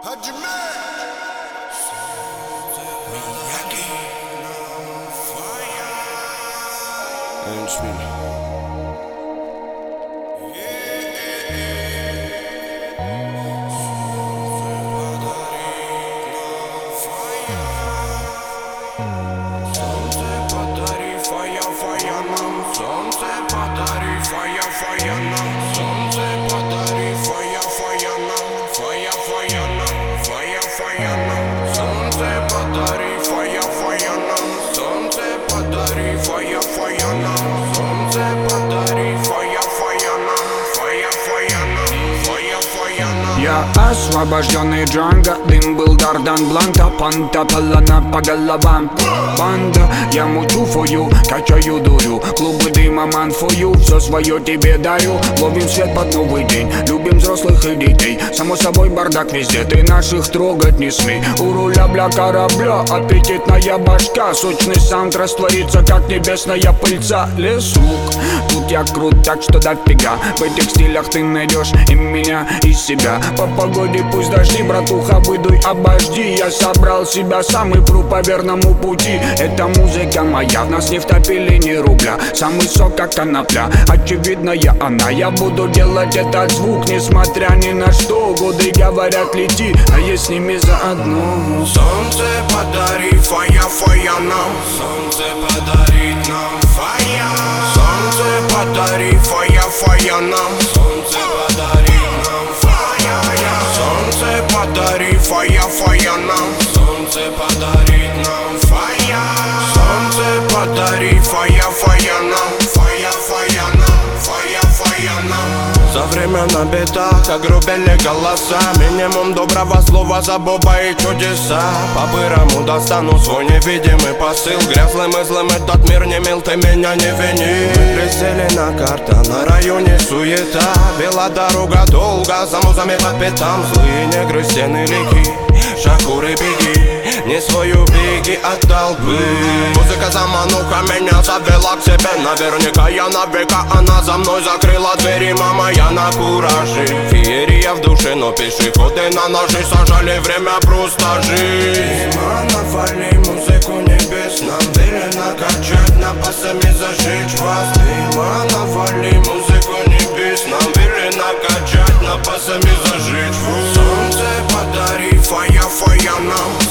Я освобожденный Джанго, дым был Дардан Бланта, панта палана по головам. Банда, я мучу фою, качаю дурю, клубы дыма ман фою, все свое тебе дарю. Ловим свет под новый день, любим взрослых и детей. Само собой бардак везде, ты наших трогать не смей. У руля бля корабля, аппетитная башка, сочный саунд растворится, как небесная пыльца. Лесук, тут я крут, так что дофига. В этих стилях ты найдешь и меня, и себя. По погоде пусть дожди, братуха, выдуй, обожди. Я собрал себя сам и пру по верному пути. Эта музыка моя, в нас не втопили ни рубля. Самый сок, как конопля, очевидная она. Я буду делать этот звук, несмотря ни на что. Годы говорят, лети, а я с ними заодно. Солнце подари, фая нам. Солнце подарит нам фая. Солнце подари, фая нам. Солнце подарит нам фая. Солнце подари, фая нам. Солнце подарит нам фая. Солнце подари, фая нам. Фая нам, фая нам. За время на битах огрубели голоса. Минимум доброго слова за Боба и чудеса. По-бырому достану свой невидимый посыл. Грязлым и злым этот мир не мил, ты меня не вини. Мы присели на карта, на районе суета. Бела дорога долго, за музами по пятам. Злые негры, стены реки, шакуры беги. Не свою беги от толпы. Музыка замануха меня завела к себе. Наверняка я на века, она за мной закрыла двери. Мама, я на кураже, феерия в душе, но пешеходы на ножи сажали, время просто жить. Навали музыку небес, нам велено качать, напасами зажечь вас. Навали музыку небес, нам велено качать, напасами зажечь вас. Солнце подари, фая нам.